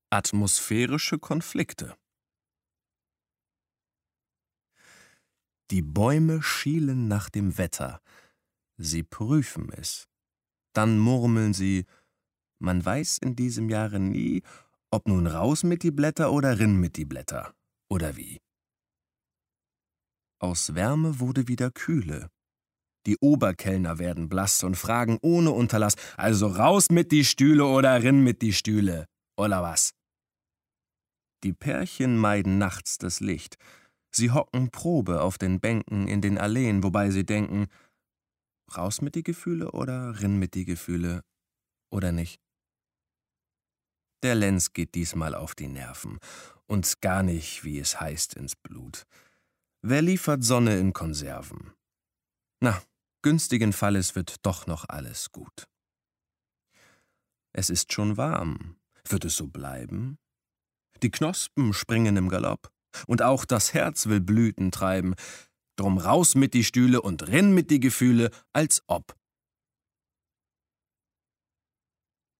Atmosphärische Konflikte. Die Bäume schielen nach dem Wetter, sie prüfen es. Dann murmeln sie, man weiß in diesem Jahre nie, ob nun raus mit die Blätter oder rin mit die Blätter, oder wie. Aus Wärme wurde wieder Kühle. Die Oberkellner werden blass und fragen ohne Unterlass, also raus mit die Stühle oder rin mit die Stühle, oder was? Die Pärchen meiden nachts das Licht. Sie hocken Probe auf den Bänken in den Alleen, wobei sie denken, raus mit die Gefühle oder rin mit die Gefühle, oder nicht? Der Lenz geht diesmal auf die Nerven und gar nicht, wie es heißt, ins Blut. Wer liefert Sonne in Konserven? Na, günstigen Falles wird doch noch alles gut. Es ist schon warm. Wird es so bleiben? Die Knospen springen im Galopp. Und auch das Herz will Blüten treiben. Drum raus mit die Stühle und rinn mit die Gefühle, als ob.